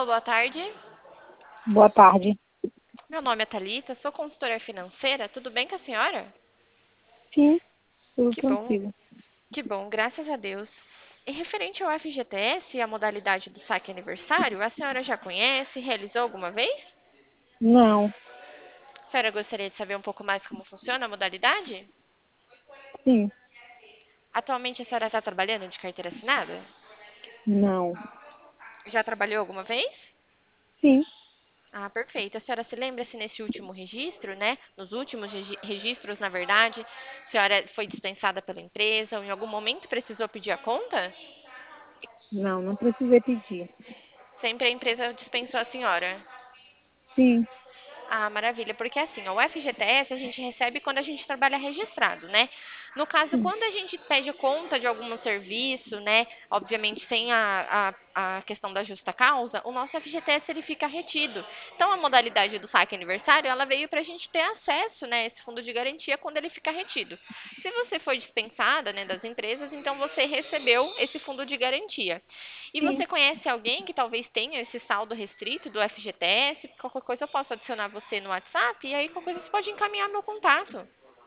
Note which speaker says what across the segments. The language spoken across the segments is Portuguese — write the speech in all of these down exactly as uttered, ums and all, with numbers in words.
Speaker 1: Alô, boa tarde.
Speaker 2: Boa tarde.
Speaker 1: Meu nome é Thalita, sou consultora financeira. Tudo bem com a senhora?
Speaker 2: Sim, tudo
Speaker 1: Que bom,
Speaker 2: tranquilo.
Speaker 1: que bom, graças a Deus. E referente ao F G T S e a modalidade do saque aniversário, a senhora já conhece, realizou alguma vez?
Speaker 2: Não,
Speaker 1: A senhora gostaria de saber um pouco mais como funciona a modalidade?
Speaker 2: sim,
Speaker 1: Atualmente a senhora está trabalhando de carteira assinada?
Speaker 2: não,
Speaker 1: Já trabalhou alguma vez?
Speaker 2: sim,
Speaker 1: Ah, perfeito. A senhora se lembra se nesse último registro, né? Nos últimos regi- registros, na verdade, a senhora foi dispensada pela empresa ou em algum momento precisou pedir a conta?
Speaker 2: não, não precisei pedir.
Speaker 1: Sempre a empresa dispensou a senhora.
Speaker 2: Sim,
Speaker 1: Ah, maravilha, porque assim, ó, o F G T S a gente recebe quando a gente trabalha registrado, né? No caso,
Speaker 2: sim,
Speaker 1: quando a gente pede conta de algum serviço, né? Obviamente sem a, a, a questão da justa causa, o nosso F G T S ele fica retido. Então, a modalidade do saque aniversário, ela veio para a gente ter acesso, né, a esse fundo de garantia quando ele fica retido. Se você foi dispensada, né, das empresas, então você recebeu esse fundo de garantia. E
Speaker 2: sim,
Speaker 1: você conhece alguém que talvez tenha esse saldo restrito do F G T S? Qualquer coisa eu posso adicionar você no WhatsApp e aí qualquer coisa você pode encaminhar meu contato.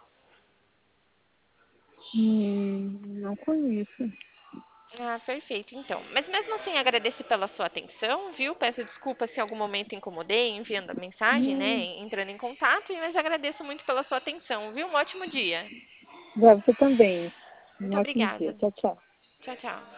Speaker 2: hum, não conheço.
Speaker 1: Ah, perfeito, então. Mas mesmo assim, agradeço pela sua atenção, viu? Peço desculpas se em algum momento incomodei, enviando a mensagem, né?
Speaker 2: Hum,
Speaker 1: Entrando em contato, mas agradeço muito pela sua atenção, viu? Um ótimo dia.
Speaker 2: pra você também. Um
Speaker 1: Muito
Speaker 2: ótimo dia.
Speaker 1: obrigada.
Speaker 2: Tchau, tchau.
Speaker 1: Tchau, tchau.